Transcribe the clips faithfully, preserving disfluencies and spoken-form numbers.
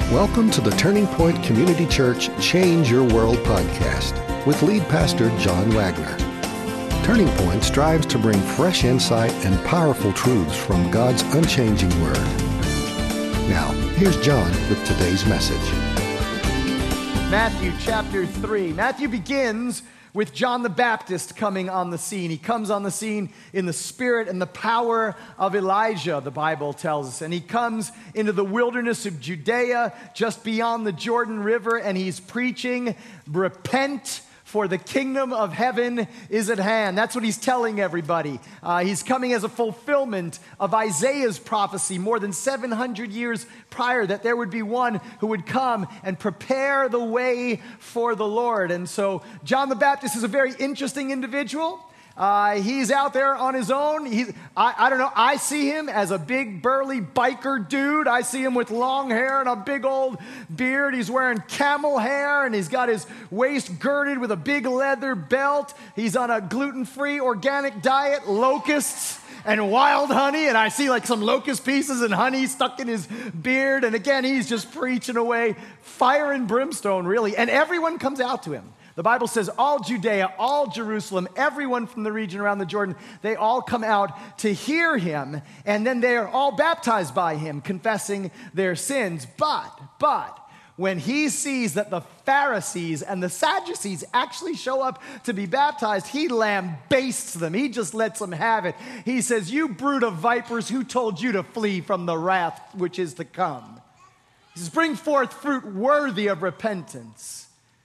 Welcome to the Turning Point Community Church Change Your World podcast with lead pastor John Wagner. Turning Point strives to bring fresh insight and powerful truths from God's unchanging Word. Now, here's John with today's message. Matthew chapter three. Matthew begins with John the Baptist coming on the scene. He comes on the scene in the spirit and the power of Elijah, the Bible tells us. And he comes into the wilderness of Judea, just beyond the Jordan River, and he's preaching, repent, for the kingdom of heaven is at hand. That's what he's telling everybody. Uh, he's coming as a fulfillment of Isaiah's prophecy more than seven hundred years prior, that there would be one who would come and prepare the way for the Lord. And so John the Baptist is a very interesting individual. Uh, he's out there on his own. He, I, I don't know, I see him as a big burly biker dude. I see him with long hair and a big old beard. He's wearing camel hair and he's got his waist girded with a big leather belt. He's on a gluten-free organic diet, locusts and wild honey. And I see like some locust pieces and honey stuck in his beard. And again, he's just preaching away fire and brimstone, really. And everyone comes out to him. The Bible says all Judea, all Jerusalem, everyone from the region around the Jordan, they all come out to hear him, and then they are all baptized by him, confessing their sins. But, but, when he sees that the Pharisees and the Sadducees actually show up to be baptized, he lambastes them. He just lets them have it. He says, "You brood of vipers, who told you to flee from the wrath which is to come?" He says, "Bring forth fruit worthy of repentance."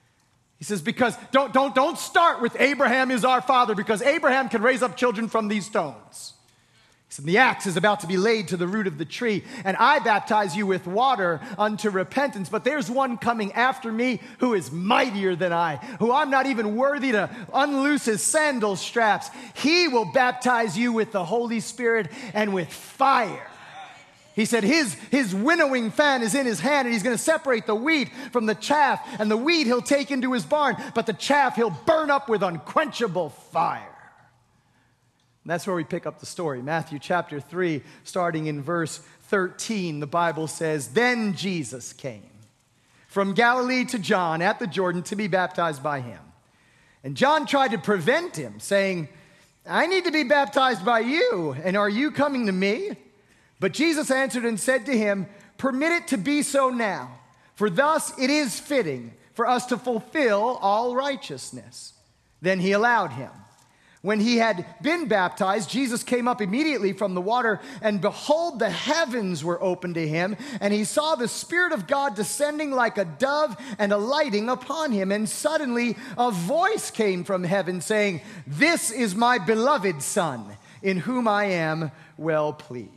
He says, because don't, don't, don't start with Abraham is our father, because Abraham can raise up children from these stones. He said, the axe is about to be laid to the root of the tree, and I baptize you with water unto repentance. But there's one coming after me who is mightier than I, who I'm not even worthy to unloose his sandal straps. He will baptize you with the Holy Spirit and with fire. He said his, his winnowing fan is in his hand, and he's going to separate the wheat from the chaff, and the wheat he'll take into his barn, but the chaff he'll burn up with unquenchable fire. And that's where we pick up the story. Matthew chapter three, starting in verse thirteen, the Bible says, "Then Jesus came from Galilee to John at the Jordan to be baptized by him. And John tried to prevent him, saying, 'I need to be baptized by you, and are you coming to me?' But Jesus answered and said to him, 'Permit it to be so now, for thus it is fitting for us to fulfill all righteousness.' Then he allowed him. When he had been baptized, Jesus came up immediately from the water, and behold, the heavens were opened to him, and he saw the Spirit of God descending like a dove and alighting upon him. And suddenly a voice came from heaven saying, 'This is my beloved Son, in whom I am well pleased.'"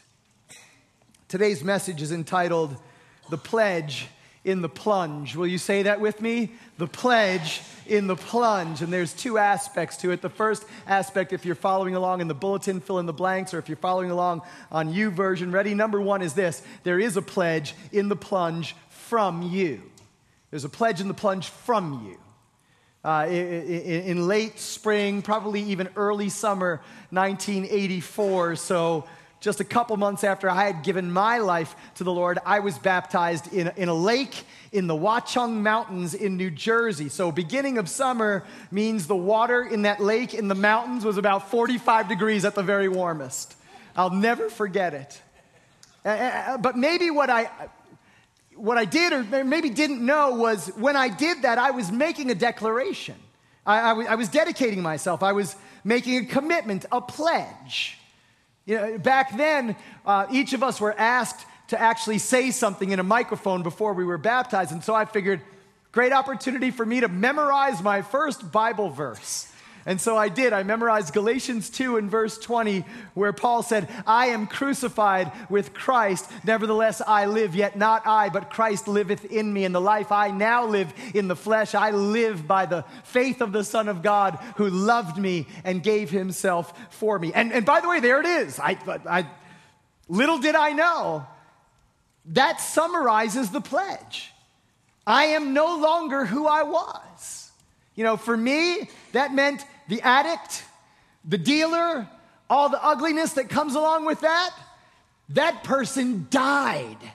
Today's message is entitled, "The Pledge in the Plunge." Will you say that with me? The Pledge in the Plunge. And there's two aspects to it. The first aspect, if you're following along in the bulletin, fill in the blanks, or if you're following along on YouVersion, ready? Number one is this: there is a pledge in the plunge from you. There's a pledge in the plunge from you. Uh, in, in late spring, probably even early summer nineteen eighty-four, so just a couple months after I had given my life to the Lord, I was baptized in, in a lake in the Watchung Mountains in New Jersey. So beginning of summer means the water in that lake in the mountains was about forty-five degrees at the very warmest. I'll never forget it. Uh, but maybe what I, what I did or maybe didn't know was when I did that, I was making a declaration. I, I, I was dedicating myself. I was making a commitment, a pledge. You know, back then, uh, each of us were asked to actually say something in a microphone before we were baptized. And so I figured, great opportunity for me to memorize my first Bible verse. And so I did. I memorized Galatians two and verse twenty, where Paul said, "I am crucified with Christ. Nevertheless, I live, yet not I, but Christ liveth in me. And the life I now live in the flesh, I live by the faith of the Son of God, who loved me and gave himself for me." And, and by the way, there it is. I, I, little did I know, that summarizes the pledge. I am no longer who I was. You know, for me, that meant the addict, the dealer, all the ugliness that comes along with that. That person died.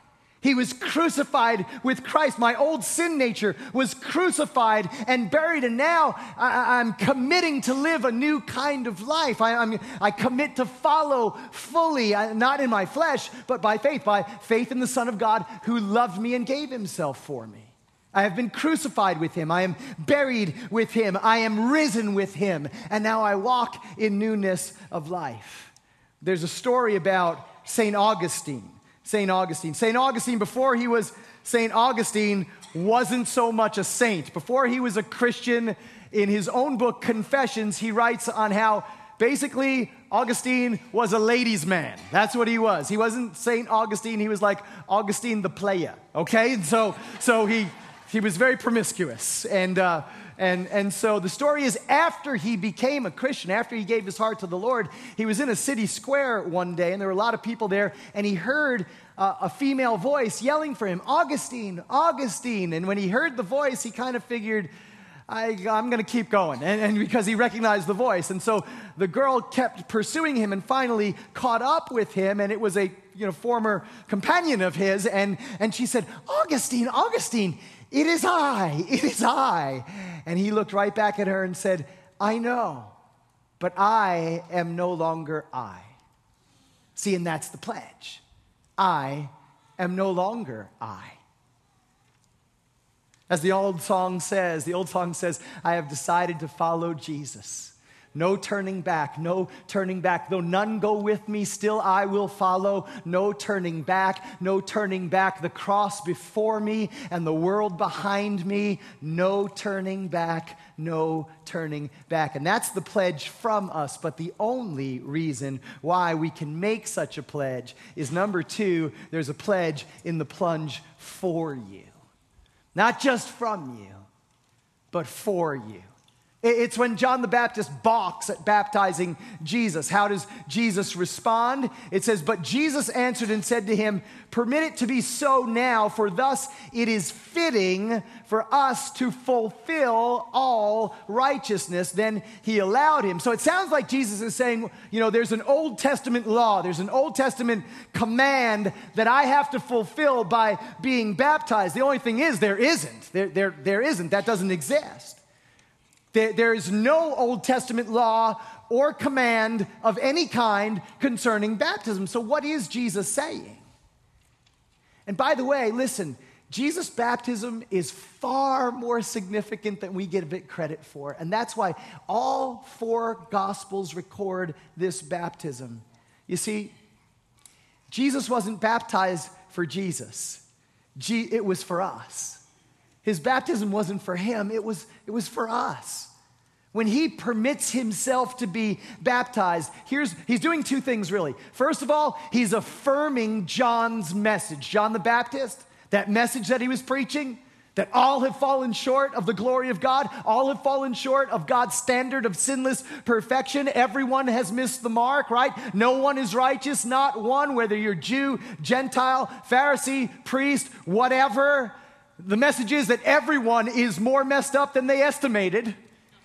He was crucified with Christ. My old sin nature was crucified and buried, and now I, I'm committing to live a new kind of life. I, I'm, I commit to follow fully, I, not in my flesh, but by faith, by faith in the Son of God who loved me and gave himself for me. I have been crucified with him. I am buried with him. I am risen with him, and now I walk in newness of life. There's a story about Saint Augustine. Saint Augustine. Saint Augustine, before he was Saint Augustine, wasn't so much a saint. Before he was a Christian, in his own book, Confessions, he writes on how basically Augustine was a ladies' man. That's what he was. He wasn't Saint Augustine. He was like Augustine the player, okay? And so, so he, he was very promiscuous. And, uh, And, and so the story is, after he became a Christian, after he gave his heart to the Lord, he was in a city square one day, and there were a lot of people there, and he heard uh, a female voice yelling for him, Augustine, Augustine. And when he heard the voice, he kind of figured, I, I'm going to keep going, and, and because he recognized the voice. And so the girl kept pursuing him and finally caught up with him, and it was a you know former companion of his, and, and she said, Augustine, Augustine, it is I, it is I. And he looked right back at her and said, I know, but I am no longer I. See, and that's the pledge. I am no longer I. As the old song says, the old song says, I have decided to follow Jesus. No turning back, no turning back. Though none go with me, still I will follow. No turning back, no turning back. The cross before me and the world behind me. No turning back, no turning back. And that's the pledge from us. But the only reason why we can make such a pledge is, number two, there's a pledge in the plunge for you. Not just from you, but for you. It's when John the Baptist balks at baptizing Jesus. How does Jesus respond? It says, but Jesus answered and said to him, permit it to be so now, for thus it is fitting for us to fulfill all righteousness. Then he allowed him. So it sounds like Jesus is saying, you know, there's an Old Testament law, there's an Old Testament command that I have to fulfill by being baptized. The only thing is, there isn't. There, there, there isn't. That doesn't exist. There is no Old Testament law or command of any kind concerning baptism. So what is Jesus saying? And by the way, listen, Jesus' baptism is far more significant than we get a bit credit for. And that's why all four Gospels record this baptism. You see, Jesus wasn't baptized for Jesus. It was for us. His baptism wasn't for him, it was, it was for us. When he permits himself to be baptized, here's, he's doing two things really. First of all, he's affirming John's message. John the Baptist, that message that he was preaching, that all have fallen short of the glory of God, all have fallen short of God's standard of sinless perfection. Everyone has missed the mark, right? No one is righteous, not one, whether you're Jew, Gentile, Pharisee, priest, whatever. The message is that everyone is more messed up than they estimated.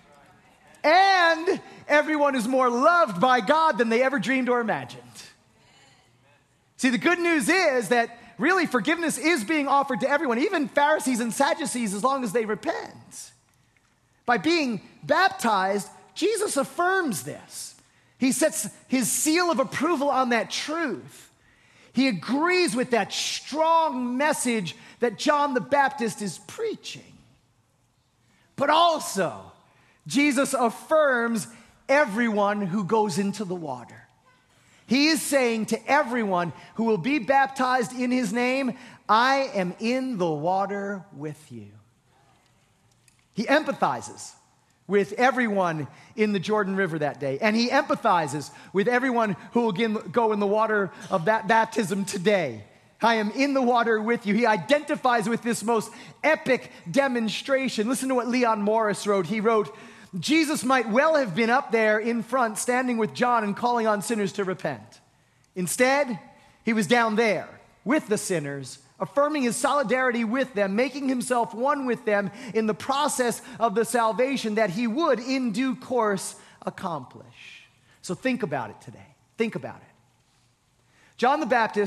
And everyone is more loved by God than they ever dreamed or imagined. See, the good news is that really forgiveness is being offered to everyone, even Pharisees and Sadducees, as long as they repent. By being baptized, Jesus affirms this. He sets his seal of approval on that truth. He agrees with that strong message that John the Baptist is preaching. But also, Jesus affirms everyone who goes into the water. He is saying to everyone who will be baptized in his name, I am in the water with you. He empathizes with everyone in the Jordan River that day. And he empathizes with everyone who will go in the water of that baptism today. I am in the water with you. He identifies with this most epic demonstration. Listen to what Leon Morris wrote. He wrote, Jesus might well have been up there in front, standing with John and calling on sinners to repent. Instead, he was down there with the sinners, affirming his solidarity with them, making himself one with them in the process of the salvation that he would, in due course, accomplish. So think about it today. Think about it. John the Baptist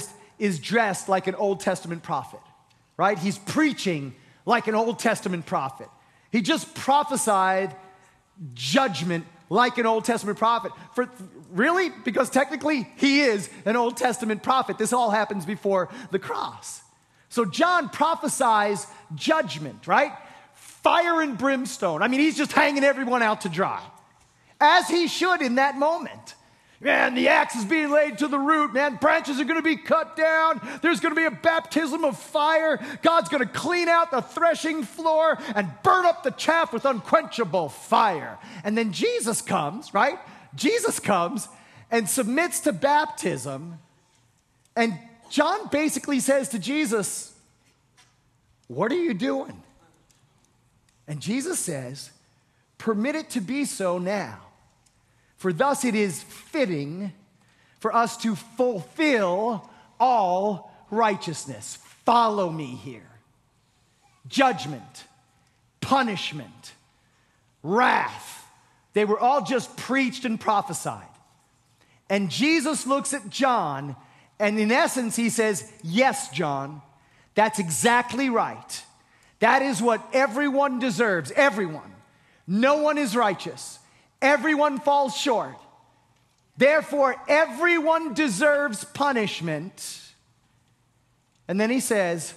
is dressed like an Old Testament prophet, right? He's preaching like an Old Testament prophet. He just prophesied judgment like an Old Testament prophet. For really? Because technically he is an Old Testament prophet. This all happens before the cross. So John prophesies judgment, right? Fire and brimstone. I mean, he's just hanging everyone out to dry, as he should in that moment. Man, the axe is being laid to the root. Man, branches are going to be cut down. There's going to be a baptism of fire. God's going to clean out the threshing floor and burn up the chaff with unquenchable fire. And then Jesus comes, right? Jesus comes and submits to baptism. And John basically says to Jesus, what are you doing? And Jesus says, permit it to be so now. For thus it is fitting for us to fulfill all righteousness. Follow me here. Judgment, punishment, wrath. They were all just preached and prophesied. And Jesus looks at John, and in essence he says, yes, John, that's exactly right. That is what everyone deserves. Everyone. No one is righteous. Everyone falls short. Therefore, everyone deserves punishment. And then he says,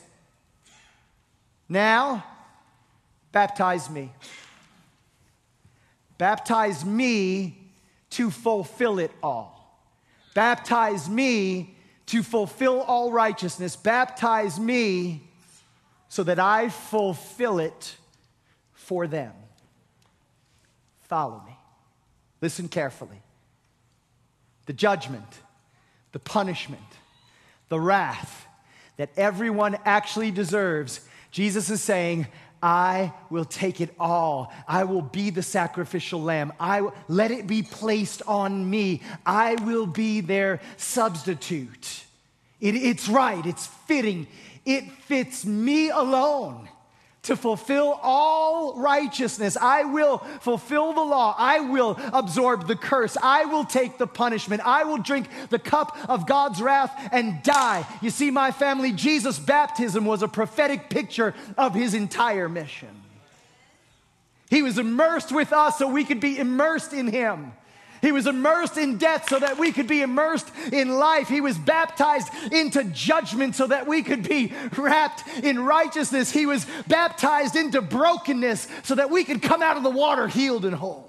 now, baptize me. Baptize me to fulfill it all. Baptize me to fulfill all righteousness. Baptize me so that I fulfill it for them. Follow me. Listen carefully. The judgment, the punishment, the wrath that everyone actually deserves, Jesus is saying, I will take it all. I will be the sacrificial lamb. I let it be placed on me. I will be their substitute. It, it's right. It's fitting. It fits me alone to fulfill all righteousness. I will fulfill the law. I will absorb the curse. I will take the punishment. I will drink the cup of God's wrath and die. You see, my family, Jesus' baptism was a prophetic picture of his entire mission. He was immersed with us so we could be immersed in him. He was immersed in death so that we could be immersed in life. He was baptized into judgment so that we could be wrapped in righteousness. He was baptized into brokenness so that we could come out of the water healed and whole.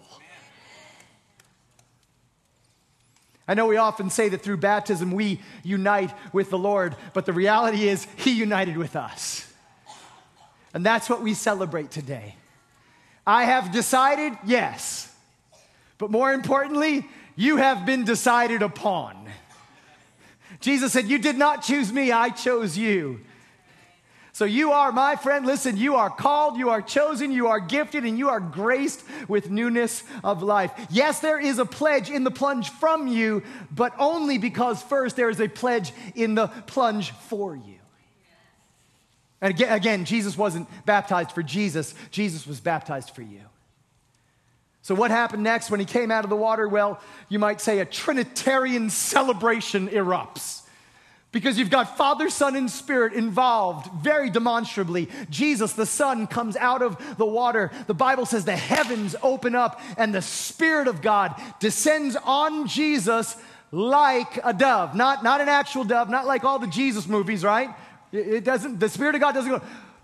I know we often say that through baptism we unite with the Lord, but the reality is he united with us. And that's what we celebrate today. I have decided, yes. But more importantly, you have been decided upon. Jesus said, you did not choose me, I chose you. So you are, my friend, listen, you are called, you are chosen, you are gifted, and you are graced with newness of life. Yes, there is a pledge in the plunge from you, but only because first there is a pledge in the plunge for you. And again, again, Jesus wasn't baptized for Jesus, Jesus was baptized for you. So what happened next when he came out of the water? Well, you might say a Trinitarian celebration erupts. Because you've got Father, Son, and Spirit involved very demonstrably. Jesus, the Son, comes out of the water. The Bible says the heavens open up and the Spirit of God descends on Jesus like a dove. Not, not an actual dove, not like all the Jesus movies, right? It, it doesn't, the Spirit of God doesn't go,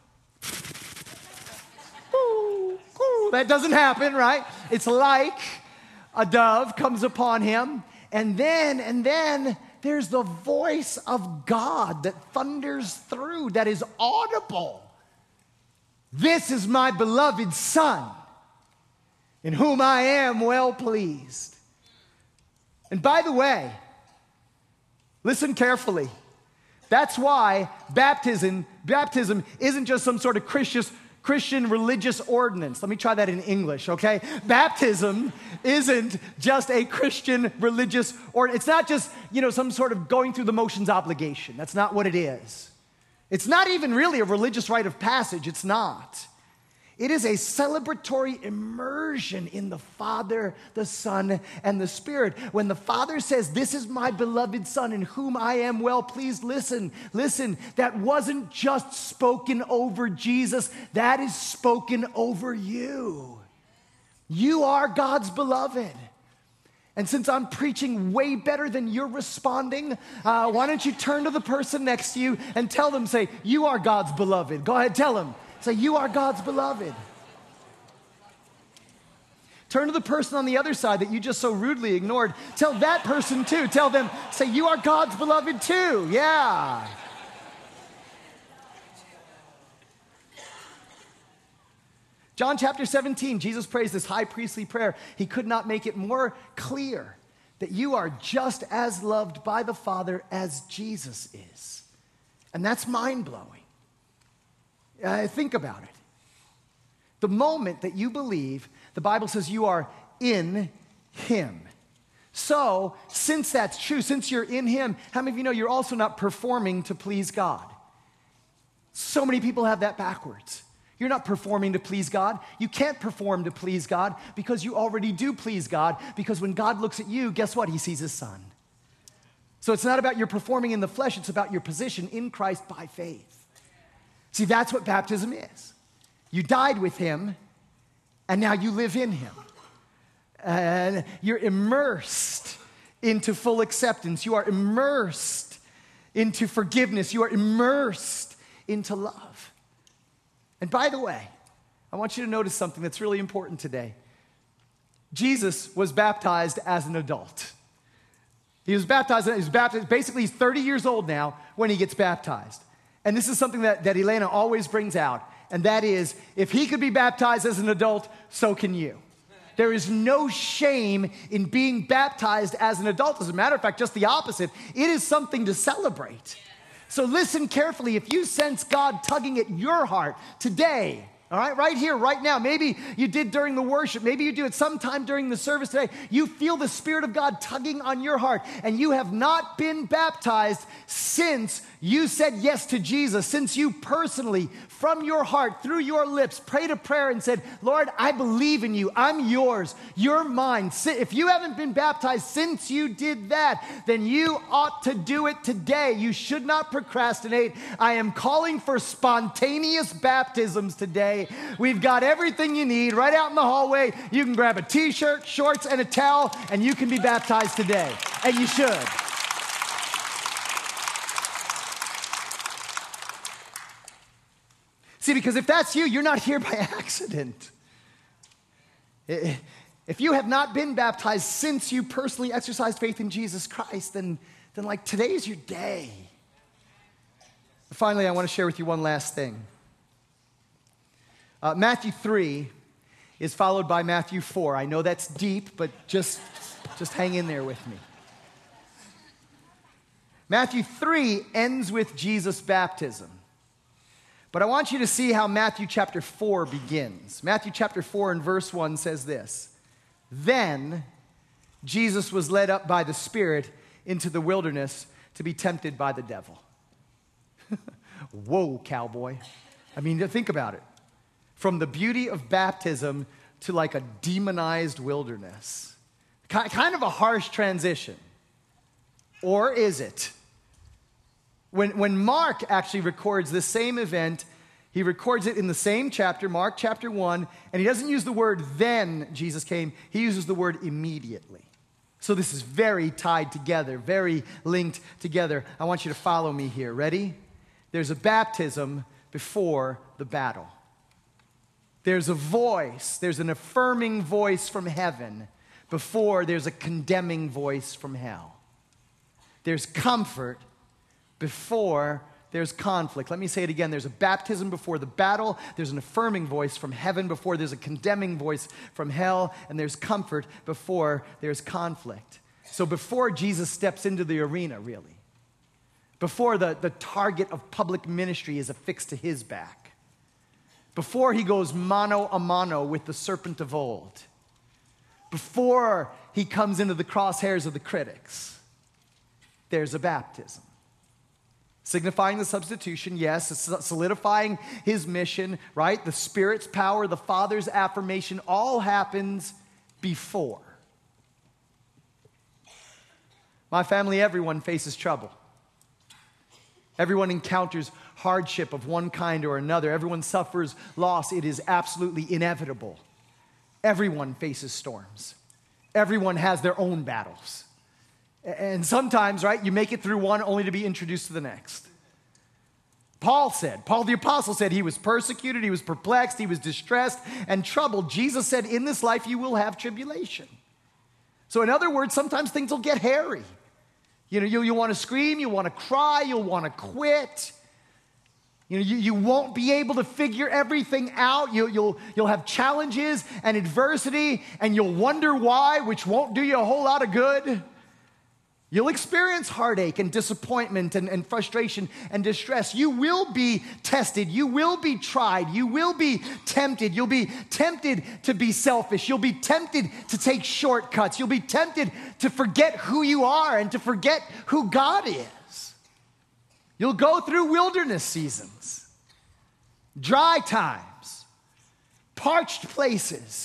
that doesn't happen, right? It's like a dove comes upon him, and then, and then there's the voice of God that thunders through, that is audible. This is my beloved Son, in whom I am well pleased. And by the way, listen carefully. That's why baptism, baptism isn't just some sort of Christian Christian religious ordinance. Let me try that in English, okay? Baptism isn't just a Christian religious ordinance. It's not just, you know, some sort of going through the motions obligation. That's not what it is. It's not even really a religious rite of passage. It's not. It is a celebratory immersion in the Father, the Son, and the Spirit. When the Father says, "This is my beloved Son in whom I am well pleased," listen, listen, that wasn't just spoken over Jesus, that is spoken over you. You are God's beloved. And since I'm preaching way better than you're responding, uh, why don't you turn to the person next to you and tell them, say, "You are God's beloved." Go ahead, tell them. Say, "You are God's beloved." Turn to the person on the other side that you just so rudely ignored. Tell that person too. Tell them, say, "You are God's beloved too." Yeah. John chapter seventeen, Jesus prays this high priestly prayer. He could not make it more clear that you are just as loved by the Father as Jesus is. And that's mind-blowing. Uh, think about it. The moment that you believe, the Bible says you are in Him. So, since that's true, since you're in Him, how many of you know you're also not performing to please God? So many people have that backwards. You're not performing to please God. You can't perform to please God because you already do please God, because when God looks at you, guess what? He sees His Son. So it's not about your performing in the flesh, it's about your position in Christ by faith. See, that's what baptism is. You died with Him, and now you live in Him. And you're immersed into full acceptance. You are immersed into forgiveness. You are immersed into love. And by the way, I want you to notice something that's really important today. Jesus was baptized as an adult. He was baptized, he was baptized, basically he's thirty years old now when he gets baptized. And this is something that, that Elena always brings out, and that is, if he could be baptized as an adult, so can you. There is no shame in being baptized as an adult. As a matter of fact, just the opposite. It is something to celebrate. So listen carefully. If you sense God tugging at your heart today, all right, right here, right now, maybe you did during the worship, maybe you do it sometime during the service today, you feel the Spirit of God tugging on your heart, and you have not been baptized since you said yes to Jesus, since you personally, from your heart, through your lips, prayed a prayer and said, "Lord, I believe in you. I'm yours. You're mine." If you haven't been baptized since you did that, then you ought to do it today. You should not procrastinate. I am calling for spontaneous baptisms today. We've got everything you need right out in the hallway. You can grab a t-shirt, shorts, and a towel, and you can be baptized today. And you should. See, because if that's you, you're not here by accident. If you have not been baptized since you personally exercised faith in Jesus Christ, then, then like today's your day. Finally, I want to share with you one last thing. Uh, Matthew three is followed by Matthew four. I know that's deep, but just, just hang in there with me. Matthew three ends with Jesus' baptism. But I want you to see how Matthew chapter four begins. Matthew chapter four and verse one says this: "Then Jesus was led up by the Spirit into the wilderness to be tempted by the devil." Whoa, cowboy. I mean, think about it. From the beauty of baptism to like a demonized wilderness. Kind of a harsh transition. Or is it? When, when Mark actually records this same event, he records it in the same chapter, Mark chapter one, and he doesn't use the word "then Jesus came," he uses the word "immediately." So this is very tied together, very linked together. I want you to follow me here. Ready? There's a baptism before the battle. There's a voice, there's an affirming voice from heaven before there's a condemning voice from hell. There's comfort before there's conflict. Let me say it again. There's a baptism before the battle. There's an affirming voice from heaven before there's a condemning voice from hell. And there's comfort before there's conflict. So before Jesus steps into the arena, really, before the, the target of public ministry is affixed to his back, before he goes mano a mano with the serpent of old, before he comes into the crosshairs of the critics, there's a baptism. Signifying the substitution, yes. It's solidifying his mission, right? The Spirit's power, the Father's affirmation, all happens before. My family, everyone faces trouble. Everyone encounters hardship of one kind or another. Everyone suffers loss. It is absolutely inevitable. Everyone faces storms. Everyone has their own battles. And sometimes, right, you make it through one only to be introduced to the next. Paul said, Paul the apostle said he was persecuted, he was perplexed, he was distressed and troubled. Jesus said, in this life you will have tribulation. So in other words, sometimes things will get hairy. You know, you, you want to scream, you want to cry, you'll want to quit. You know, you, you won't be able to figure everything out. You, you'll, you'll have challenges and adversity, and you'll wonder why, which won't do you a whole lot of good. You'll experience heartache and disappointment and, and frustration and distress. You will be tested. You will be tried. You will be tempted. You'll be tempted to be selfish. You'll be tempted to take shortcuts. You'll be tempted to forget who you are and to forget who God is. You'll go through wilderness seasons, dry times, parched places.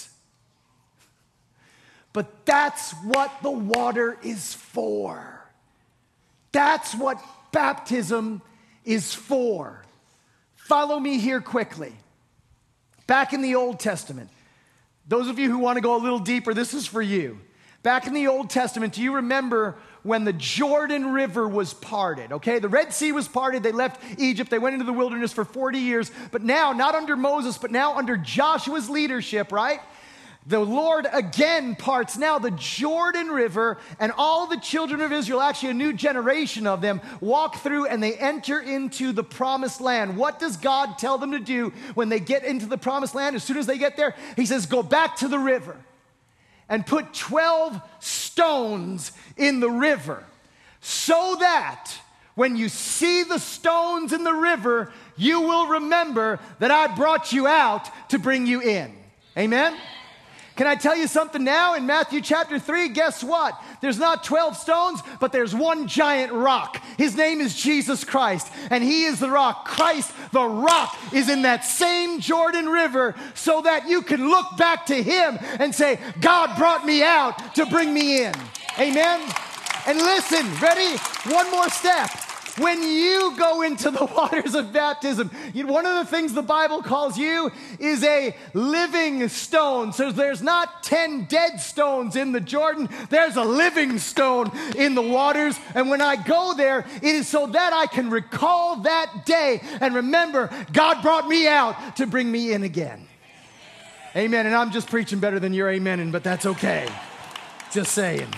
But that's what the water is for. That's what baptism is for. Follow me here quickly. Back in the Old Testament, those of you who want to go a little deeper, this is for you. Back in the Old Testament, do you remember when the Jordan River was parted? Okay, the Red Sea was parted. They left Egypt. They went into the wilderness for forty years. But now, not under Moses, but now under Joshua's leadership, right? The Lord again parts now the Jordan River, and all the children of Israel, actually a new generation of them, walk through and they enter into the promised land. What does God tell them to do when they get into the promised land? As soon as they get there, he says, go back to the river and put twelve stones in the river so that when you see the stones in the river, you will remember that I brought you out to bring you in. Amen? Can I tell you something now? In Matthew chapter three, guess what? There's not twelve stones, but there's one giant rock. His name is Jesus Christ, and he is the rock. Christ, the rock, is in that same Jordan River so that you can look back to him and say, God brought me out to bring me in. Amen? And listen, ready? One more step. When you go into the waters of baptism, you, one of the things the Bible calls you is a living stone. So there's not ten dead stones in the Jordan. There's a living stone in the waters. And when I go there, it is so that I can recall that day and remember God brought me out to bring me in again. Amen. And I'm just preaching better than you're amening, but that's okay. Just saying.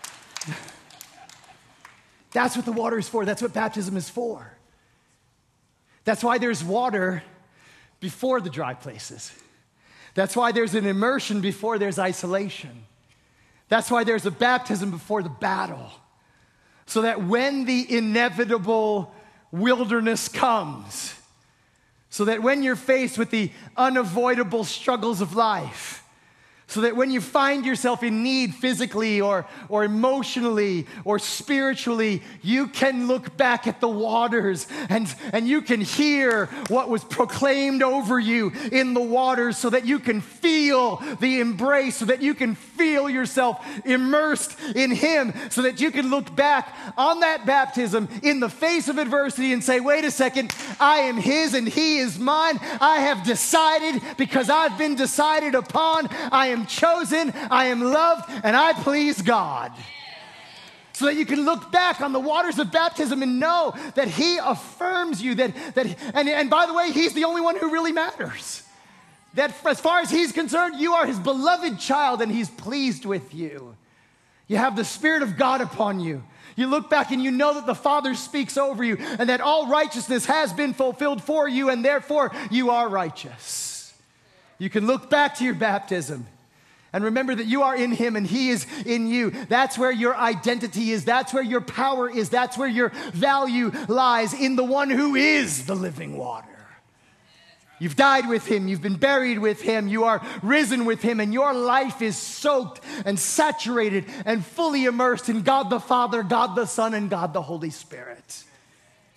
That's what the water is for. That's what baptism is for. That's why there's water before the dry places. That's why there's an immersion before there's isolation. That's why there's a baptism before the battle. So that when the inevitable wilderness comes, so that when you're faced with the unavoidable struggles of life, so that when you find yourself in need physically or, or emotionally or spiritually, you can look back at the waters and, and you can hear what was proclaimed over you in the waters so that you can feel the embrace, so that you can feel yourself immersed in him, so that you can look back on that baptism in the face of adversity and say, wait a second, I am his and he is mine. I have decided because I've been decided upon. I am chosen, I am loved, and I please God. So that you can look back on the waters of baptism and know that he affirms you, that, that and, and by the way, he's the only one who really matters. That as far as he's concerned, you are his beloved child and he's pleased with you. You have the Spirit of God upon you. You look back and you know that the Father speaks over you and that all righteousness has been fulfilled for you and therefore you are righteous. You can look back to your baptism and remember that you are in him and he is in you. That's where your identity is. That's where your power is. That's where your value lies, in the one who is the living water. You've died with him. You've been buried with him. You are risen with him. And your life is soaked and saturated and fully immersed in God the Father, God the Son, and God the Holy Spirit.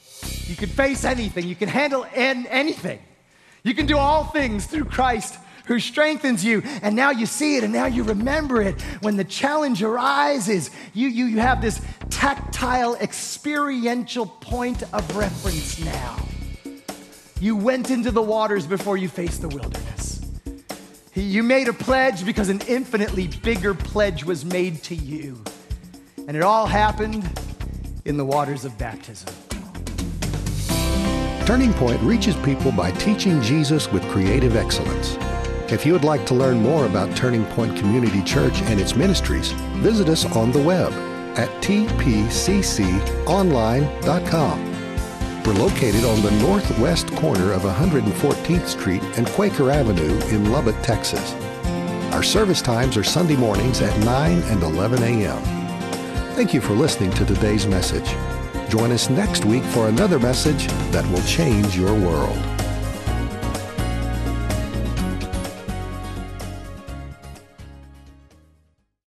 You can face anything. You can handle an- anything. You can do all things through Christ who strengthens you. And now you see it, and now you remember it. When the challenge arises, you, you, you have this tactile, experiential point of reference now. You went into the waters before you faced the wilderness. You made a pledge because an infinitely bigger pledge was made to you. And it all happened in the waters of baptism. Turning Point reaches people by teaching Jesus with creative excellence. If you would like to learn more about Turning Point Community Church and its ministries, visit us on the web at t p c c online dot com. We're located on the northwest corner of one hundred fourteenth Street and Quaker Avenue in Lubbock, Texas. Our service times are Sunday mornings at nine and eleven a.m. Thank you for listening to today's message. Join us next week for another message that will change your world.